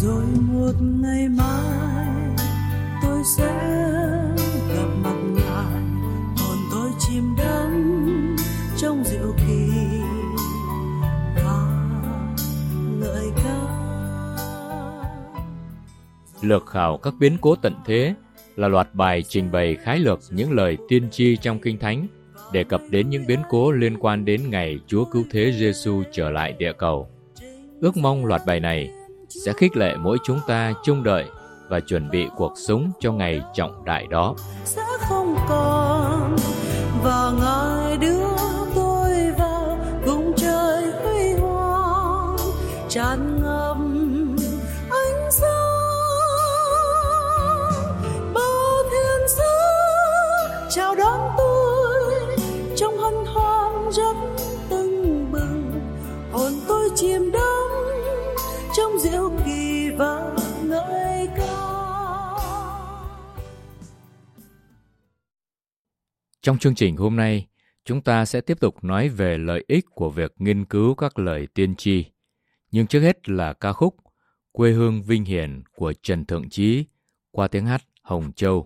Rồi một ngày mai tôi sẽ gặp mặt ngài, hồn tôi chìm đắm trong diệu kỳ và ngợi ca. Lược khảo các biến cố tận thế là loạt bài trình bày khái lược những lời tiên tri trong Kinh Thánh, đề cập đến những biến cố liên quan đến ngày Chúa Cứu Thế Giêsu trở lại địa cầu. Ước mong loạt bài này sẽ khích lệ mỗi chúng ta trông đợi và chuẩn bị cuộc sống cho ngày trọng đại đó. Sẽ không còn, và Ngài đưa tôi vào vùng trời huy hoàng tràn ngập ánh sáng. Bao thiên sứ chào đón tôi trong hân hoan rất tưng bừng, hồn tôi chìm đắm trong diệu kỳ và ngợi ca. Trong chương trình hôm nay, chúng ta sẽ tiếp tục nói về lợi ích của việc nghiên cứu các lời tiên tri. Nhưng trước hết là ca khúc Quê hương vinh hiển của Trần Thượng Chí qua tiếng hát Hồng Châu.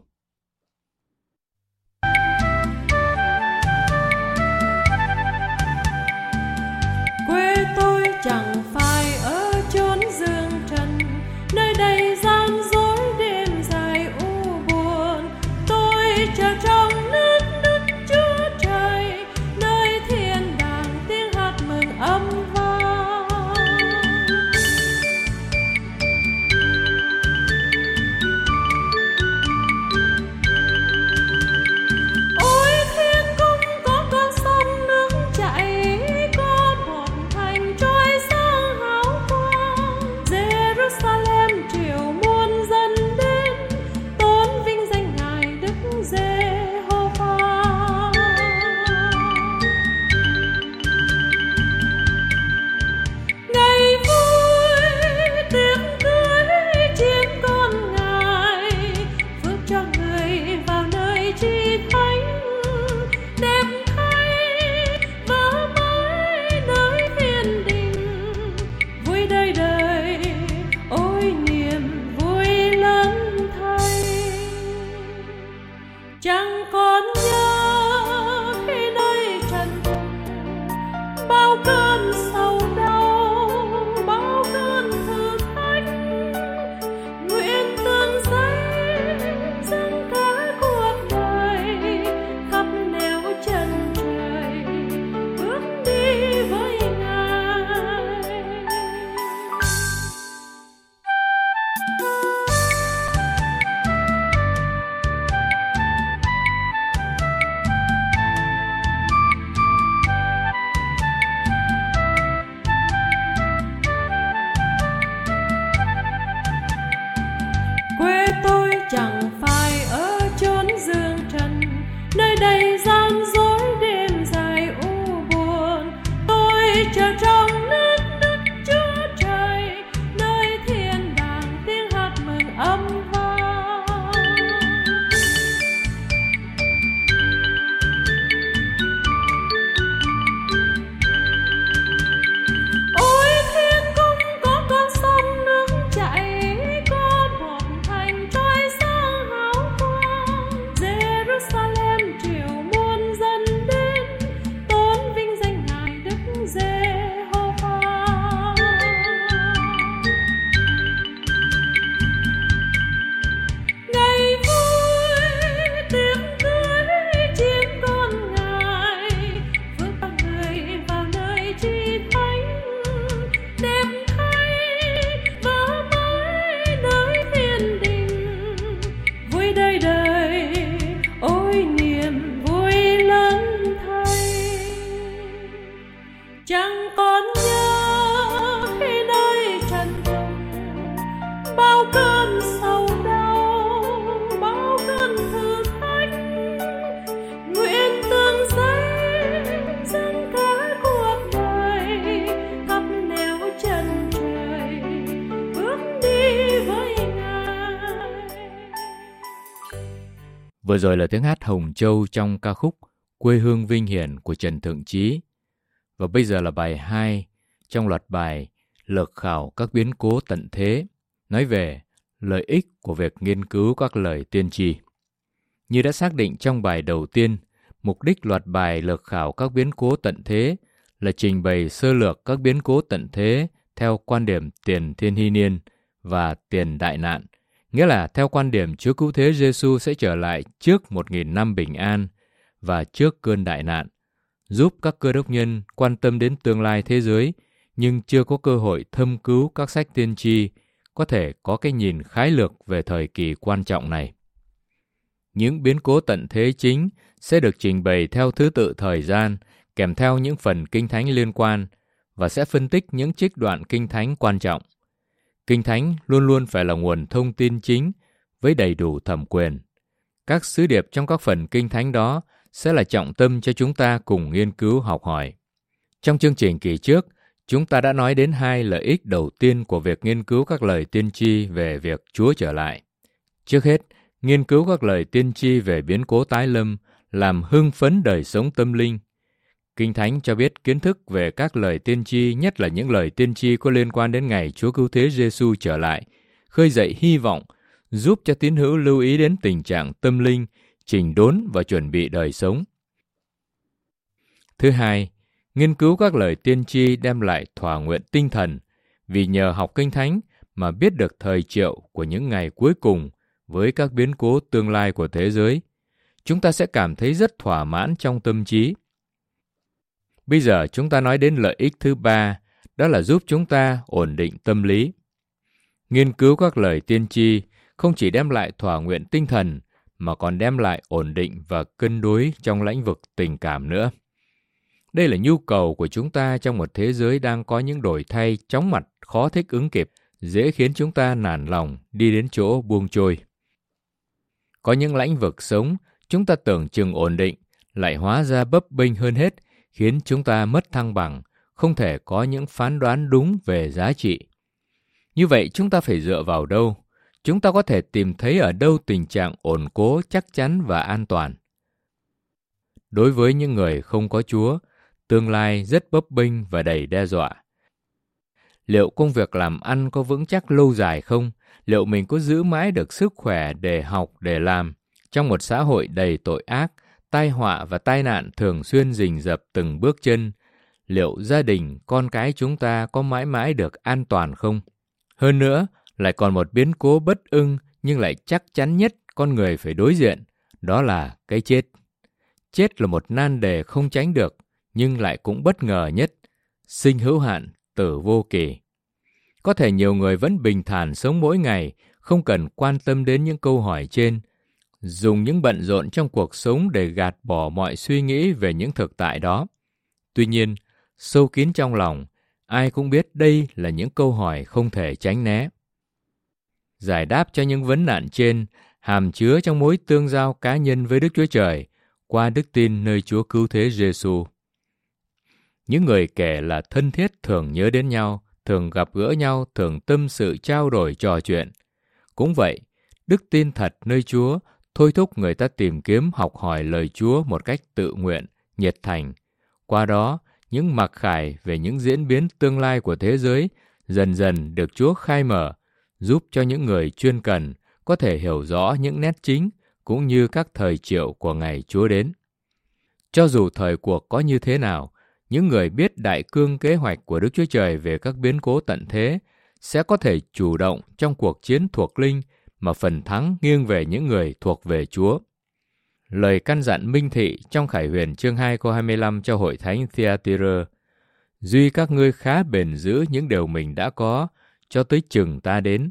Quê tôi chẳng phải ở chốn dương trần, nơi đây gian dối đêm dài u buồn. Tôi chờ trong nước Đức Chúa Trời, nơi thiên đàng tiếng hát mừng âm vang. Ôi thiên cung có con sông nước chảy, có một thành trôi sáng hào quang. Jerusalem triệu muôn dân đến, tôn vinh danh Ngài Đức Giê-hô-va. Ngày vui tiệc cưới chiên con Ngài, phước cho người vào nơi chi thánh. Đẹp thay vỡ mới nơi thiên đình, vui đời đời ôi niềm vui lớn thay. Chẳng còn nhớ khi nơi trần trùng bao cơn sầu đau, bao cơn thử thách. Nguyện tương giấy dâng cả cuộc đời, khắp nẻo chân trời bước đi với Ngài. Quê tôi chẳng phải ở chốn dương trần, nơi đây gian dối đêm dài u buồn. Tôi chờ trong nước Đức Chúa Trời, nơi thiên đàng tiếng hát mừng âm vang. Ôi thiên cung có con sông nước chảy, có một thành trôi sáng hào quang. Jerusalem triệu muôn dân đến, tôn vinh danh Ngài Đức Giê-hô-va. Ngày vui tiệc cưới chiên con Ngài, phước cho người vào nơi chi thánh. Đẹp thay vỡ mới nơi thiên đình, vui đời đời ôi niềm vui lớn thay. Chẳng còn nhớ khi nơi trần trùng bao cơn sầu đau, bao cơn thử thách. Nguyện tương giấy dâng cả cuộc đời, khắp nẻo chân trời bước đi với Ngài. Vừa rồi là tiếng hát Hồng Châu trong ca khúc Quê hương vinh hiển của Trần Thượng Chí. Và bây giờ là bài 2 trong loạt bài Lược khảo các biến cố tận thế, nói về lợi ích của việc nghiên cứu các lời tiên tri. Như đã xác định trong bài đầu tiên, mục đích loạt bài lược khảo các biến cố tận thế là trình bày sơ lược các biến cố tận thế theo quan điểm tiền thiên hy niên và tiền đại nạn, nghĩa là theo quan điểm Chúa Cứu Thế Giêsu sẽ trở lại trước 1000 năm bình an và trước cơn đại nạn, giúp các cơ đốc nhân quan tâm đến tương lai thế giới nhưng chưa có cơ hội thâm cứu các sách tiên tri có thể có cái nhìn khái lược về thời kỳ quan trọng này. Những biến cố tận thế chính sẽ được trình bày theo thứ tự thời gian, kèm theo những phần Kinh Thánh liên quan, và sẽ phân tích những trích đoạn Kinh Thánh quan trọng. Kinh Thánh luôn luôn phải là nguồn thông tin chính với đầy đủ thẩm quyền. Các sứ điệp trong các phần Kinh Thánh đó sẽ là trọng tâm cho chúng ta cùng nghiên cứu học hỏi. Trong chương trình kỳ trước, chúng ta đã nói đến 2 lợi ích đầu tiên của việc nghiên cứu các lời tiên tri về việc Chúa trở lại. Trước hết, nghiên cứu các lời tiên tri về biến cố tái lâm làm hưng phấn đời sống tâm linh. Kinh Thánh cho biết kiến thức về các lời tiên tri, nhất là những lời tiên tri có liên quan đến ngày Chúa Cứu Thế Giêsu trở lại, khơi dậy hy vọng, giúp cho tín hữu lưu ý đến tình trạng tâm linh, chỉnh đốn và chuẩn bị đời sống. Thứ hai, nghiên cứu các lời tiên tri đem lại thỏa nguyện tinh thần, vì nhờ học Kinh Thánh mà biết được thời triệu của những ngày cuối cùng với các biến cố tương lai của thế giới. Chúng ta sẽ cảm thấy rất thỏa mãn trong tâm trí. Bây giờ chúng ta nói đến lợi ích thứ 3, đó là giúp chúng ta ổn định tâm lý. Nghiên cứu các lời tiên tri không chỉ đem lại thỏa nguyện tinh thần, mà còn đem lại ổn định và cân đối trong lĩnh vực tình cảm nữa. Đây là nhu cầu của chúng ta trong một thế giới đang có những đổi thay chóng mặt, khó thích ứng kịp, dễ khiến chúng ta nản lòng đi đến chỗ buông trôi. Có những lĩnh vực sống chúng ta tưởng chừng ổn định, lại hóa ra bấp bênh hơn hết, khiến chúng ta mất thăng bằng, không thể có những phán đoán đúng về giá trị. Như vậy chúng ta phải dựa vào đâu? Chúng ta có thể tìm thấy ở đâu tình trạng ổn cố, chắc chắn và an toàn? Đối với những người không có Chúa, tương lai rất bấp bênh và đầy đe dọa. Liệu công việc làm ăn có vững chắc lâu dài không? Liệu mình có giữ mãi được sức khỏe để học, để làm? Trong một xã hội đầy tội ác, tai họa và tai nạn thường xuyên rình rập từng bước chân, liệu gia đình, con cái chúng ta có mãi mãi được an toàn không? Hơn nữa, lại còn một biến cố bất ưng nhưng lại chắc chắn nhất con người phải đối diện, đó là cái chết. Chết là một nan đề không tránh được, nhưng lại cũng bất ngờ nhất. Sinh hữu hạn, tử vô kỳ. Có thể nhiều người vẫn bình thản sống mỗi ngày, không cần quan tâm đến những câu hỏi trên, dùng những bận rộn trong cuộc sống để gạt bỏ mọi suy nghĩ về những thực tại đó. Tuy nhiên, sâu kín trong lòng, ai cũng biết đây là những câu hỏi không thể tránh né. Giải đáp cho những vấn nạn trên hàm chứa trong mối tương giao cá nhân với Đức Chúa Trời qua đức tin nơi Chúa Cứu Thế Giêsu. Những người kể là thân thiết thường nhớ đến nhau, thường gặp gỡ nhau, thường tâm sự trao đổi trò chuyện. Cũng vậy, đức tin thật nơi Chúa thôi thúc người ta tìm kiếm học hỏi lời Chúa một cách tự nguyện, nhiệt thành. Qua đó, những mặc khải về những diễn biến tương lai của thế giới dần dần được Chúa khai mở, giúp cho những người chuyên cần có thể hiểu rõ những nét chính cũng như các thời triệu của ngày Chúa đến. Cho dù thời cuộc có như thế nào, những người biết đại cương kế hoạch của Đức Chúa Trời về các biến cố tận thế sẽ có thể chủ động trong cuộc chiến thuộc linh mà phần thắng nghiêng về những người thuộc về Chúa. Lời căn dặn minh thị trong Khải Huyền chương 2 câu 25 cho hội thánh Thyatira: duy các ngươi khá bền giữ những điều mình đã có, cho tới chừng ta đến,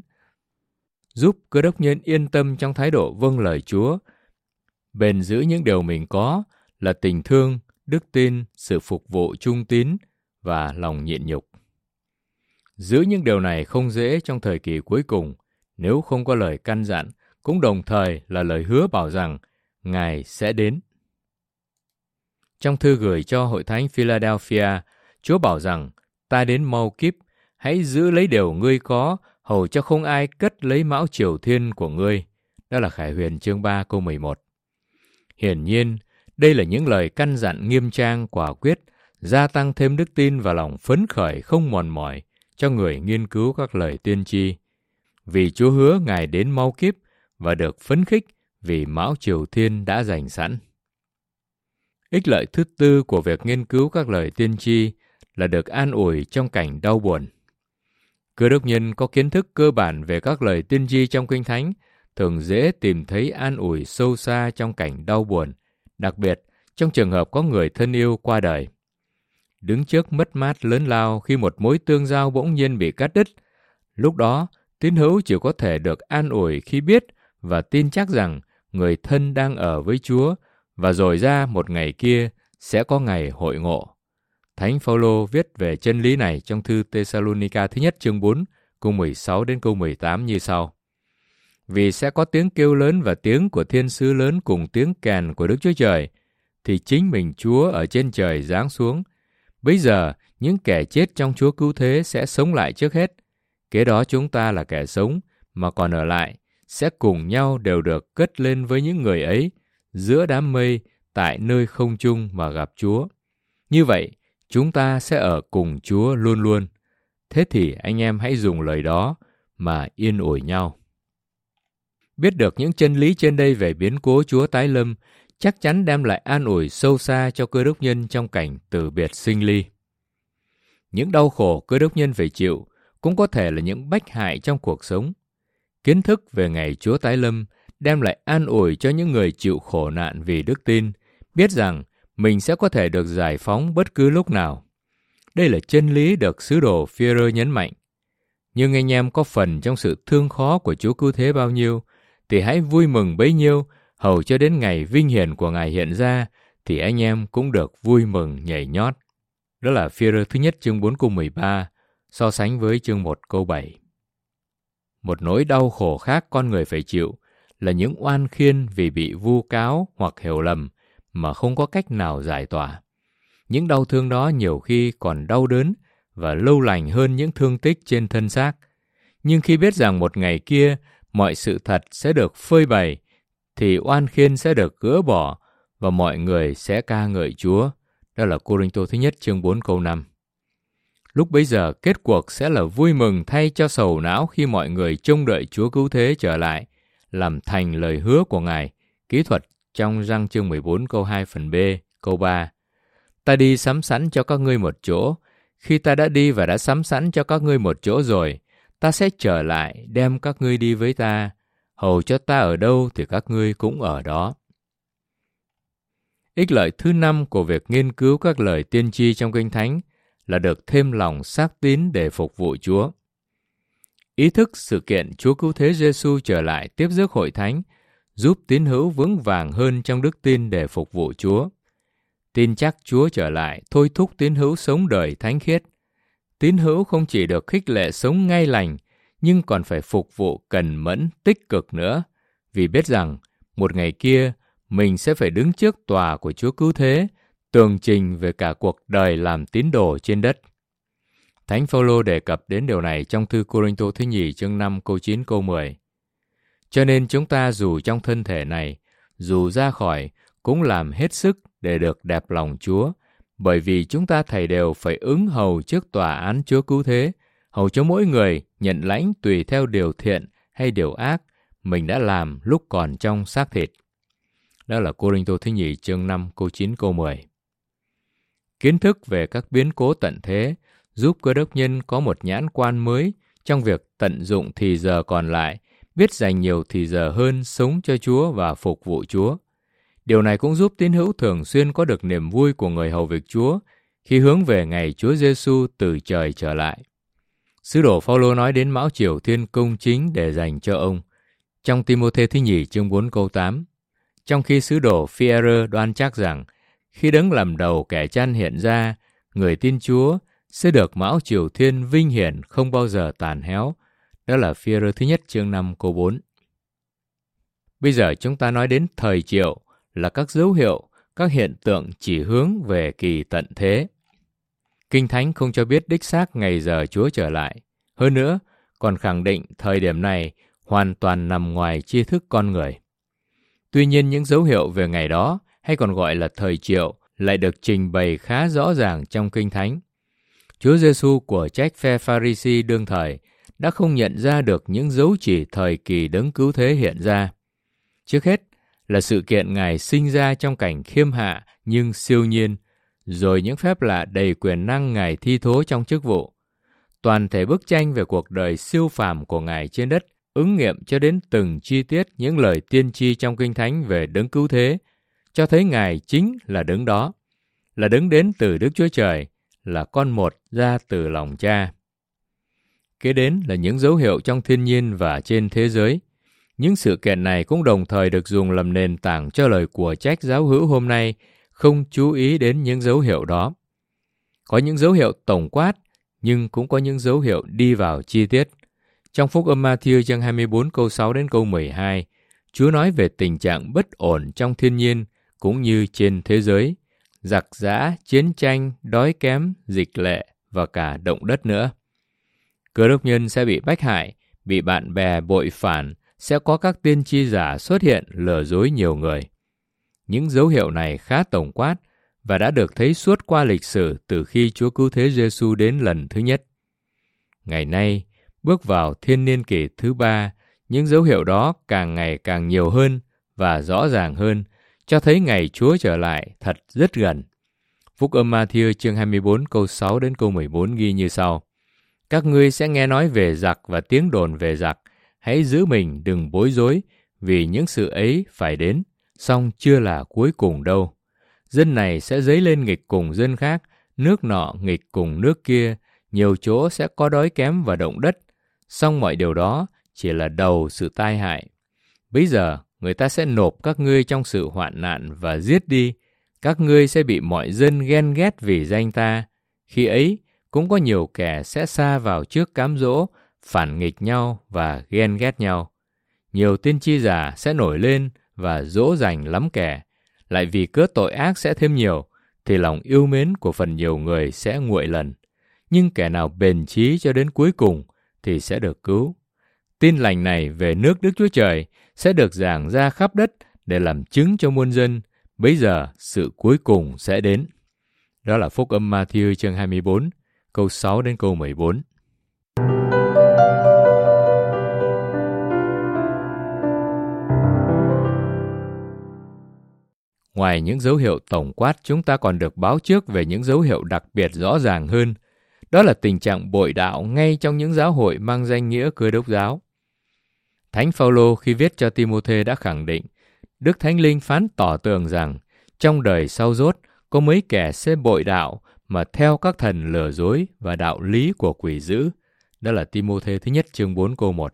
giúp cơ đốc nhân yên tâm trong thái độ vâng lời Chúa. Bền giữ những điều mình có là tình thương, đức tin, sự phục vụ trung tín và lòng nhịn nhục. Giữ những điều này không dễ trong thời kỳ cuối cùng, nếu không có lời căn dặn, cũng đồng thời là lời hứa bảo rằng Ngài sẽ đến. Trong thư gửi cho hội thánh Philadelphia, Chúa bảo rằng, ta đến mau kíp, hãy giữ lấy điều ngươi có, hầu cho không ai cất lấy mão triều thiên của ngươi. Đó là Khải Huyền chương 3 câu 11. Hiển nhiên, đây là những lời căn dặn nghiêm trang quả quyết, gia tăng thêm đức tin và lòng phấn khởi không mòn mỏi cho người nghiên cứu các lời tiên tri. vì Chúa hứa Ngài đến mau kíp và được phấn khích vì mão triều thiên đã dành sẵn. Ích lợi thứ tư của việc nghiên cứu các lời tiên tri là được an ủi trong cảnh đau buồn. Cơ đốc nhân có kiến thức cơ bản về các lời tiên tri trong Kinh Thánh thường dễ tìm thấy an ủi sâu xa trong cảnh đau buồn, đặc biệt trong trường hợp có người thân yêu qua đời. Đứng trước mất mát lớn lao khi một mối tương giao bỗng nhiên bị cắt đứt, lúc đó tín hữu chỉ có thể được an ủi khi biết và tin chắc rằng người thân đang ở với Chúa và rồi ra một ngày kia sẽ có ngày hội ngộ. Thánh Phaolô viết về chân lý này trong thư Tê-sa-lô-ni-ca thứ nhất chương 4, câu 16 đến câu 18 như sau. Vì sẽ có tiếng kêu lớn và tiếng của thiên sứ lớn cùng tiếng kèn của Đức Chúa Trời, thì chính mình Chúa ở trên trời giáng xuống. Bấy giờ, những kẻ chết trong Chúa cứu thế sẽ sống lại trước hết. Kế đó chúng ta là kẻ sống, mà còn ở lại, sẽ cùng nhau đều được cất lên với những người ấy, giữa đám mây, tại nơi không trung mà gặp Chúa. Như vậy, chúng ta sẽ ở cùng Chúa luôn luôn. Thế thì anh em hãy dùng lời đó mà yên ủi nhau. Biết được những chân lý trên đây về biến cố Chúa tái lâm chắc chắn đem lại an ủi sâu xa cho cơ đốc nhân trong cảnh từ biệt sinh ly. Những đau khổ cơ đốc nhân phải chịu cũng có thể là những bách hại trong cuộc sống. Kiến thức về ngày Chúa tái lâm đem lại an ủi cho những người chịu khổ nạn vì đức tin, biết rằng mình sẽ có thể được giải phóng bất cứ lúc nào. Đây là chân lý được sứ đồ Phi-e-rơ nhấn mạnh. Nhưng anh em có phần trong sự thương khó của Chúa cứu thế bao nhiêu, thì hãy vui mừng bấy nhiêu, hầu cho đến ngày vinh hiển của Ngài hiện ra, thì anh em cũng được vui mừng nhảy nhót. Đó là Phi-e-rơ thứ nhất chương 4 câu 13, so sánh với chương 1 câu 7. Một nỗi đau khổ khác con người phải chịu là những oan khiên vì bị vu cáo hoặc hiểu lầm mà không có cách nào giải tỏa. Những đau thương đó nhiều khi còn đau đớn và lâu lành hơn những thương tích trên thân xác. Nhưng khi biết rằng một ngày kia mọi sự thật sẽ được phơi bày, thì oan khiên sẽ được gỡ bỏ và mọi người sẽ ca ngợi Chúa. Đó là Cô-rinh-tô thứ nhất chương 4 câu 5. Lúc bấy giờ kết cuộc sẽ là vui mừng thay cho sầu não khi mọi người trông đợi Chúa cứu thế trở lại, làm thành lời hứa của Ngài, kỹ thuật trong Răng chương 14 câu 2 phần B, câu 3. Ta đi sắm sẵn cho các ngươi một chỗ. Khi ta đã đi và đã sắm sẵn cho các ngươi một chỗ rồi, ta sẽ trở lại đem các ngươi đi với ta. Hầu cho ta ở đâu thì các ngươi cũng ở đó. Ích lợi thứ 5 của việc nghiên cứu các lời tiên tri trong Kinh Thánh là được thêm lòng xác tín để phục vụ Chúa. Ý thức sự kiện Chúa cứu thế Giêsu trở lại tiếp rước hội thánh giúp tín hữu vững vàng hơn trong đức tin để phục vụ Chúa. Tin chắc Chúa trở lại thôi thúc tín hữu sống đời thánh khiết. Tín hữu không chỉ được khích lệ sống ngay lành, nhưng còn phải phục vụ cần mẫn, tích cực nữa, vì biết rằng một ngày kia mình sẽ phải đứng trước tòa của Chúa cứu thế, tường trình về cả cuộc đời làm tín đồ trên đất. Thánh Phaolô đề cập đến điều này trong thư Cô-rinh-tô thứ nhì chương 5 câu 9 câu 10. Cho nên chúng ta dù trong thân thể này, dù ra khỏi, cũng làm hết sức để được đẹp lòng Chúa, bởi vì chúng ta thảy đều phải ứng hầu trước tòa án Chúa cứu thế, hầu cho mỗi người nhận lãnh tùy theo điều thiện hay điều ác mình đã làm lúc còn trong xác thịt. Đó là Cô-rinh-tô thứ nhì chương 5 câu 9 câu 10. Kiến thức về các biến cố tận thế giúp cơ đốc nhân có một nhãn quan mới trong việc tận dụng thì giờ còn lại, biết dành nhiều thì giờ hơn sống cho Chúa và phục vụ Chúa. Điều này cũng giúp tín hữu thường xuyên có được niềm vui của người hầu việc Chúa khi hướng về ngày Chúa Giêsu từ trời trở lại. Sứ đồ Phaolô nói đến mão triều thiên công chính để dành cho ông trong Ti-mô-thê thứ nhì chương 4 câu 8. Trong khi sứ đồ Phi-e-rơ đoan chắc rằng khi Đấng làm đầu kẻ chăn hiện ra, người tin Chúa sẽ được mão triều thiên vinh hiển không bao giờ tàn héo. Đó là Phi-e-rơ thứ nhất chương 5 câu 4. Bây giờ chúng ta nói đến thời triệu là các dấu hiệu, các hiện tượng chỉ hướng về kỳ tận thế. Kinh Thánh không cho biết đích xác ngày giờ Chúa trở lại. Hơn nữa, còn khẳng định thời điểm này hoàn toàn nằm ngoài tri thức con người. Tuy nhiên những dấu hiệu về ngày đó, hay còn gọi là thời triệu, lại được trình bày khá rõ ràng trong Kinh Thánh. Chúa Giêsu của trách phe Pha-ri-si đương thời đã không nhận ra được những dấu chỉ thời kỳ đấng cứu thế hiện ra. Trước hết là sự kiện Ngài sinh ra trong cảnh khiêm hạ nhưng siêu nhiên, rồi những phép lạ đầy quyền năng Ngài thi thố trong chức vụ. Toàn thể bức tranh về cuộc đời siêu phàm của Ngài trên đất ứng nghiệm cho đến từng chi tiết những lời tiên tri trong Kinh Thánh về đấng cứu thế, cho thấy Ngài chính là đấng đó, là đấng đến từ Đức Chúa Trời, là con một ra từ lòng Cha. Kế đến là những dấu hiệu trong thiên nhiên và trên thế giới. Những sự kiện này cũng đồng thời được dùng làm nền tảng cho lời của trách giáo hữu hôm nay, không chú ý đến những dấu hiệu đó. Có những dấu hiệu tổng quát, nhưng cũng có những dấu hiệu đi vào chi tiết. Trong Phúc âm Ma-thi-ơ chương 24 câu 6 đến câu 12, Chúa nói về tình trạng bất ổn trong thiên nhiên cũng như trên thế giới, giặc giã, chiến tranh, đói kém, dịch lệ và cả động đất nữa. Cơ đốc nhân sẽ bị bách hại, bị bạn bè bội phản, sẽ có các tiên tri giả xuất hiện lừa dối nhiều người. Những dấu hiệu này khá tổng quát và đã được thấy suốt qua lịch sử từ khi Chúa Cứu Thế Giêsu đến lần thứ nhất. Ngày nay, bước vào thiên niên kỷ thứ 3, những dấu hiệu đó càng ngày càng nhiều hơn và rõ ràng hơn, cho thấy ngày Chúa trở lại thật rất gần. Phúc âm Ma-thi-ơ chương 24 câu 6 đến câu 14 ghi như sau: Các ngươi sẽ nghe nói về giặc và tiếng đồn về giặc, hãy giữ mình đừng bối rối, vì những sự ấy phải đến, song chưa là cuối cùng đâu. Dân này sẽ dấy lên nghịch cùng dân khác, nước nọ nghịch cùng nước kia, nhiều chỗ sẽ có đói kém và động đất, song mọi điều đó chỉ là đầu sự tai hại. Bây giờ người ta sẽ nộp các ngươi trong sự hoạn nạn và giết đi, các ngươi sẽ bị mọi dân ghen ghét vì danh ta. Khi ấy cũng có nhiều kẻ sẽ sa vào trước cám dỗ, phản nghịch nhau và ghen ghét nhau. Nhiều tiên tri giả sẽ nổi lên và dỗ dành lắm kẻ. Lại vì cớ tội ác sẽ thêm nhiều, thì lòng yêu mến của phần nhiều người sẽ nguội lần. Nhưng kẻ nào bền chí cho đến cuối cùng thì sẽ được cứu. Tin lành này về nước Đức Chúa Trời sẽ được giảng ra khắp đất để làm chứng cho muôn dân. Bấy giờ sự cuối cùng sẽ đến. Đó là Phúc âm Ma-thi-ơ chương 24, câu 6 đến câu 14. Ngoài những dấu hiệu tổng quát, chúng ta còn được báo trước về những dấu hiệu đặc biệt rõ ràng hơn. Đó là tình trạng bội đạo ngay trong những giáo hội mang danh nghĩa Cơ Đốc giáo. Thánh Phao-lô khi viết cho Ti-mô-thê đã khẳng định, Đức Thánh Linh phán tỏ tường rằng trong đời sau dốt có mấy kẻ sẽ bội đạo mà theo các thần lừa dối và đạo lý của quỷ dữ. Đó là Ti-mô-thê thứ nhất chương 4 câu 1.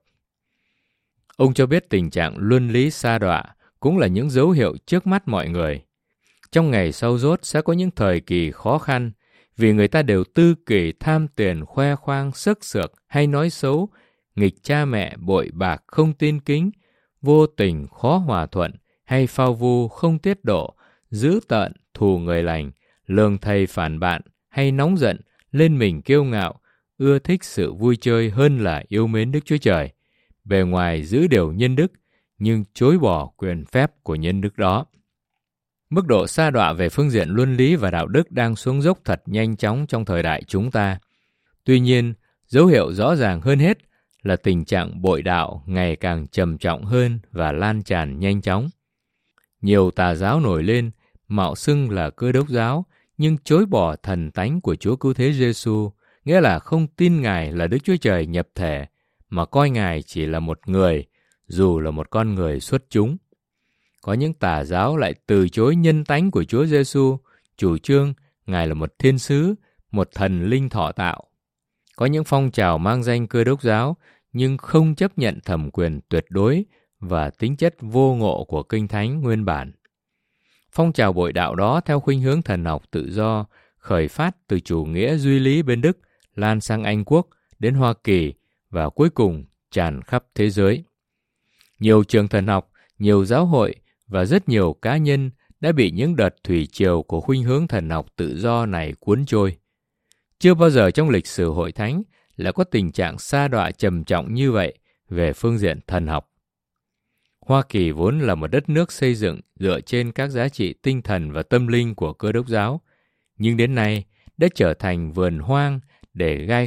Ông cho biết tình trạng luân lý sa đọa cũng là những dấu hiệu trước mắt mọi người. Trong ngày sau dốt sẽ có những thời kỳ khó khăn, vì người ta đều tư kỷ, tham tiền, khoe khoang, sức sược hay nói xấu, nghịch cha mẹ, bội bạc, không tin kính, vô tình, khó hòa thuận, hay phao vu, không tiết độ, dữ tợn, thù người lành, lường thầy phản bạn, hay nóng giận, lên mình kiêu ngạo, ưa thích sự vui chơi hơn là yêu mến Đức Chúa Trời. Bề ngoài giữ điều nhân đức, nhưng chối bỏ quyền phép của nhân đức đó. Mức độ sa đọa về phương diện luân lý và đạo đức đang xuống dốc thật nhanh chóng trong thời đại chúng ta. Tuy nhiên, dấu hiệu rõ ràng hơn hết là tình trạng bội đạo ngày càng trầm trọng hơn và lan tràn nhanh chóng. Nhiều tà giáo nổi lên, mạo xưng là Cơ Đốc giáo, nhưng chối bỏ thần tánh của Chúa Cứu Thế Giêsu, nghĩa là không tin Ngài là Đức Chúa Trời nhập thể, mà coi Ngài chỉ là một người, dù là một con người xuất chúng. Có những tà giáo lại từ chối nhân tánh của Chúa Giêsu, chủ trương Ngài là một thiên sứ, một thần linh thọ tạo. Có những phong trào mang danh Cơ Đốc giáo, nhưng không chấp nhận thẩm quyền tuyệt đối và tính chất vô ngộ của Kinh Thánh nguyên bản. Phong trào bội đạo đó theo khuynh hướng thần học tự do, khởi phát từ chủ nghĩa duy lý bên Đức, lan sang Anh Quốc, đến Hoa Kỳ và cuối cùng tràn khắp thế giới. Nhiều trường thần học, nhiều giáo hội và rất nhiều cá nhân đã bị những đợt thủy triều của khuynh hướng thần học tự do này cuốn trôi. Chưa bao giờ trong lịch sử hội thánh là có tình trạng sa đọa trầm trọng như vậy về phương diện thần học. Hoa Kỳ vốn là một đất nước xây dựng dựa trên các giá trị tinh thần và tâm linh của Cơ Đốc giáo, nhưng đến nay đã trở thành vườn hoang để gai góc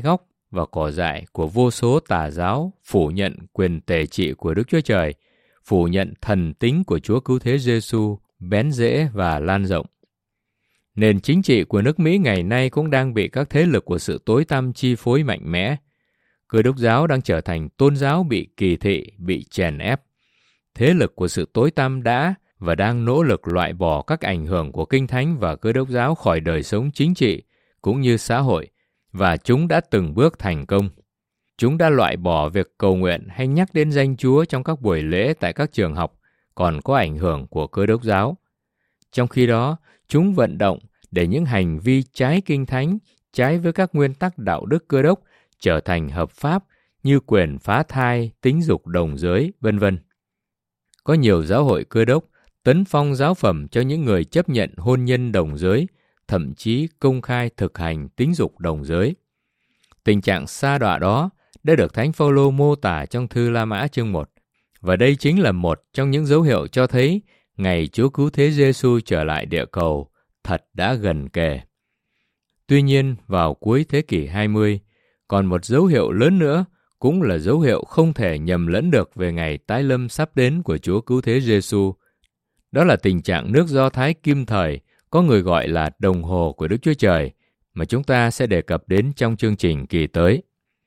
và cỏ dại của vô số tà giáo phủ nhận quyền tể trị của Đức Chúa Trời, phủ nhận thần tính của Chúa Cứu Thế Giêsu bén rễ và lan rộng. Nền chính trị của nước Mỹ ngày nay cũng đang bị các thế lực của sự tối tăm chi phối mạnh mẽ. Cơ đốc giáo đang trở thành tôn giáo bị kỳ thị, bị chèn ép. Thế lực của sự tối tăm đã và đang nỗ lực loại bỏ các ảnh hưởng của Kinh Thánh và Cơ đốc giáo khỏi đời sống chính trị cũng như xã hội, và chúng đã từng bước thành công. Chúng đã loại bỏ việc cầu nguyện hay nhắc đến danh Chúa trong các buổi lễ tại các trường học còn có ảnh hưởng của Cơ đốc giáo. Trong khi đó, chúng vận động để những hành vi trái Kinh Thánh, trái với các nguyên tắc đạo đức Cơ đốc trở thành hợp pháp như quyền phá thai, tính dục đồng giới, vân vân. Có nhiều giáo hội Cơ đốc tấn phong giáo phẩm cho những người chấp nhận hôn nhân đồng giới, thậm chí công khai thực hành tính dục đồng giới. Tình trạng sa đọa đó đã được Thánh Phaolô mô tả trong thư La Mã chương 1, và đây chính là một trong những dấu hiệu cho thấy ngày Chúa Cứu Thế Giêsu trở lại địa cầu thật đã gần kề. Tuy nhiên, vào cuối thế kỷ 20, còn một dấu hiệu lớn nữa, cũng là dấu hiệu không thể nhầm lẫn được về ngày tái lâm sắp đến của Chúa Cứu Thế Giêsu. Đó là tình trạng nước Do Thái kim thời, có người gọi là đồng hồ của Đức Chúa Trời, mà chúng ta sẽ đề cập đến trong chương trình kỳ tới.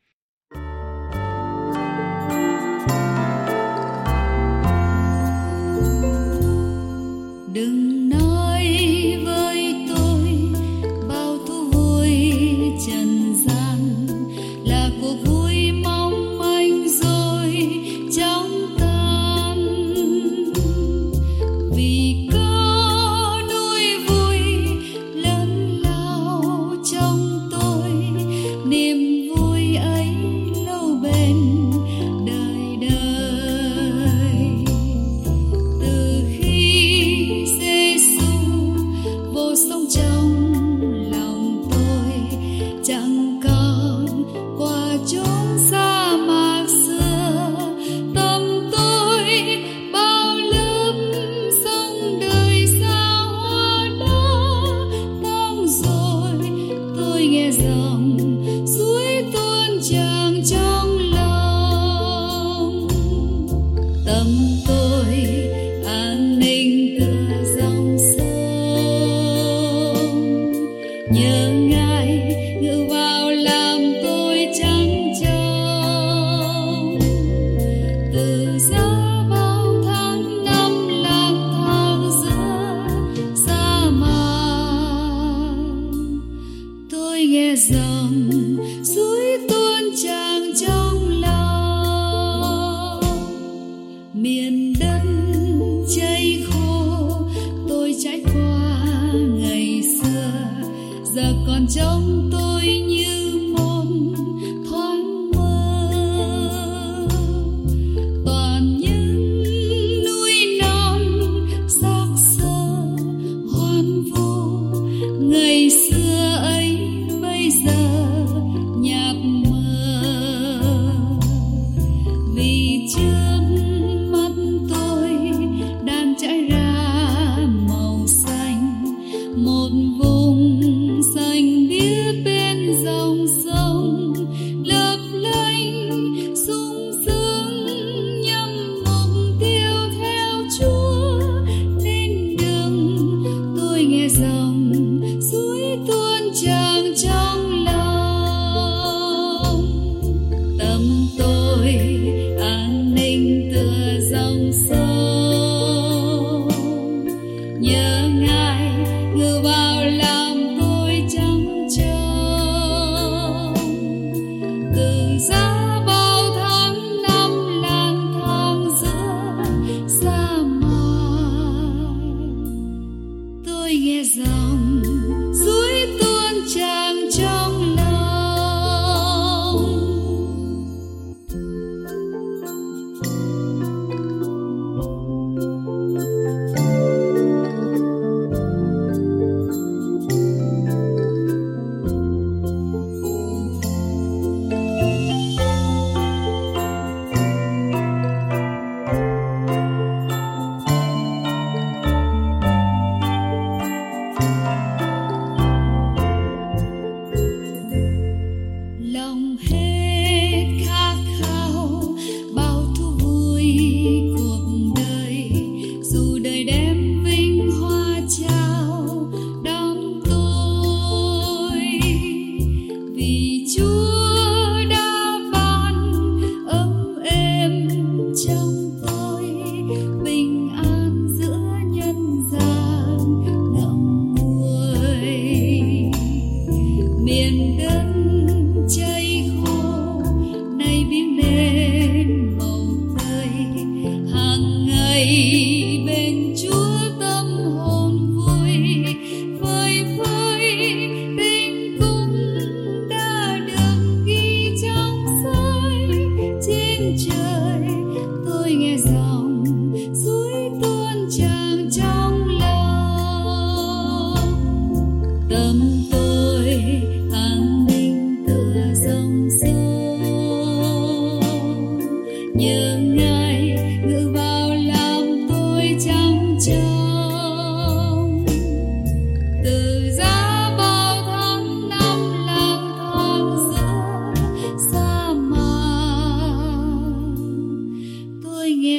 Đừng nói với tôi bao thú vui trần gian là cuộc vui mong manh rồi chóng tan, vì có nuôi vui lớn lao trong tôi, niềm vui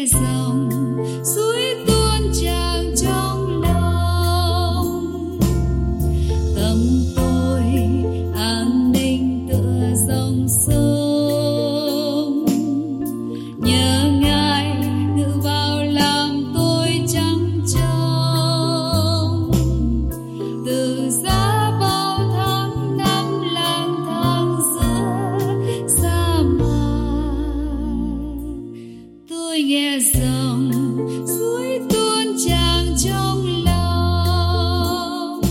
dòng suối tuôn tràn trong lòng. Tâm tôi an ninh tựa dòng sông, nhờ Ngài ngự vào làm tôi trắng trong. Từ giá bao tháng năm lang thang giữa sa mạc, tôi nghe dòng suối tuôn tràn trong lòng.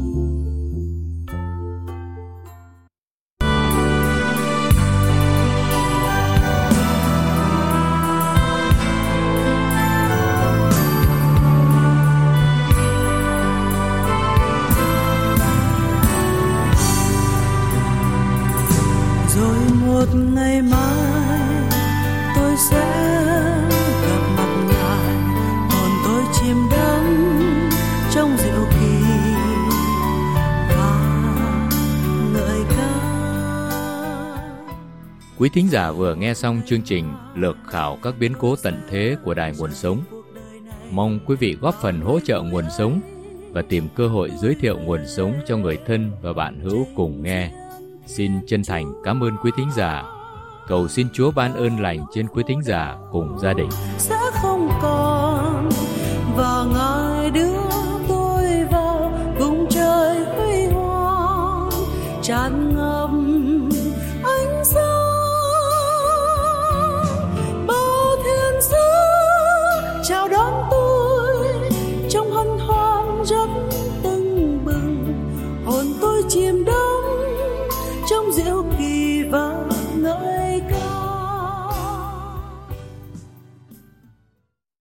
Rồi một ngày mai tôi sẽ gặp mặt Ngài, hồn tôi chìm đắm trong diệu kỳ và ngợi ca. Quý thính giả vừa nghe xong chương trình lược khảo các biến cố tận thế của Đài Nguồn Sống. Mong quý vị góp phần hỗ trợ Nguồn Sống và tìm cơ hội giới thiệu Nguồn Sống cho người thân và bạn hữu cùng nghe. Xin chân thành cảm ơn quý thính giả. Cầu xin Chúa ban ơn lành trên quý thính giả cùng gia đình. Sẽ không còn, và Ngài đưa tôi vào vùng trời huy hoàng tràn ngập ánh sáng. Bao thiên sứ chào đón tôi trong hân hoan rất tưng bừng, hồn tôi chìm đắm trong diệu kỳ và